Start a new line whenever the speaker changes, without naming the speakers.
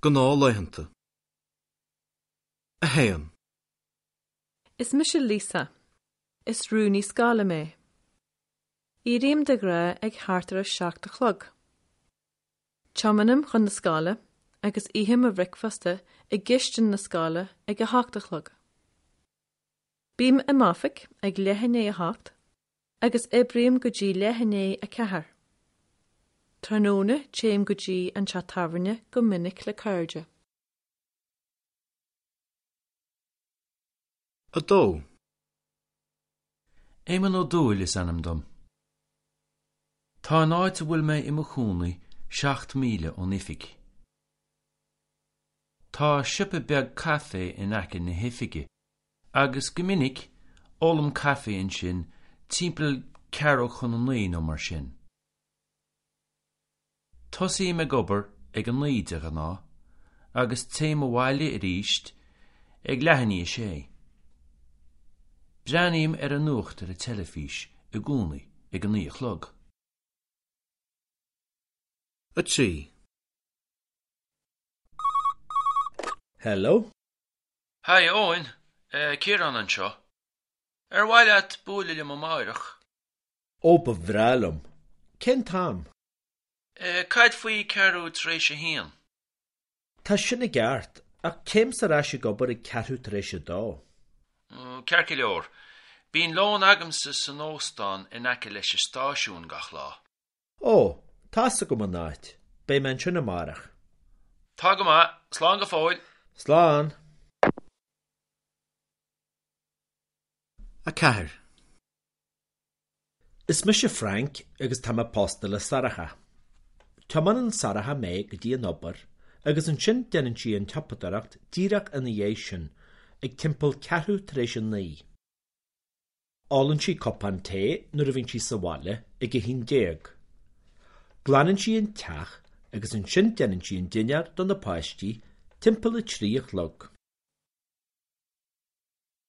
Gná leitheanta. A héan.
Is mis sé Lisa. Is rúní scala mé. I rím de gra ag hartar a 7 chlog. Chamanam chun na scala, agus ihim a bricfasta ag gistin na scala ag a 8 chlog. Bím a mafic ag lehanné a 8, agus ibrim go dí lehanné a 4. Tróna chéim go dí an chatarne go minic le cairde.
A dó.
Éman ó dúil is anam dom. Tá an áit a bhfuil mé i mo chúnaí 7 míle ó nifig. Tá sipa beag caffé in aice na hifiige, agus go minic ólam caffé in sin timpeall 4 chun an 9 ó mar sin. Tosaí me gobar ag an 9 a ná, agus téim a bhaile a ríist ag lehanní sé. Breaníim ar an nuacht ar a telefís a gúnaí ag an 9 chlog.
A tí.
Hello?
Hi, Owen. Kieran an seo. Bhaile at búlaile mo máireach.
Ó ba bhrálum. Cén tam?
Caid faoi carú tréis a hían.
Tá sinna gart, ach céim sa rá sé gobar ag carú tréis a dó.
Cerci leor. Bín lán agamsa san óstán in aice leis a stáisiún gach lá.
Ó, tása go man náit. Bé men sinna marach.
Tá go má, slán go fáil.
Slán.
A 4.
Is mis sé Frank agus tá apóstol a Saracha. Tá man an Saracha mé go dtí an obair, agus an sin denan sí an tapadaracht díreach an dhé sin ag timpeall 4 tréis an 9. Álann sí copan té nuair a bhíonn sí sa bhaile ag a 10. Glanann sí an teach agus an sin denan sí an duinear don na páistí timpeall a 3 chlog.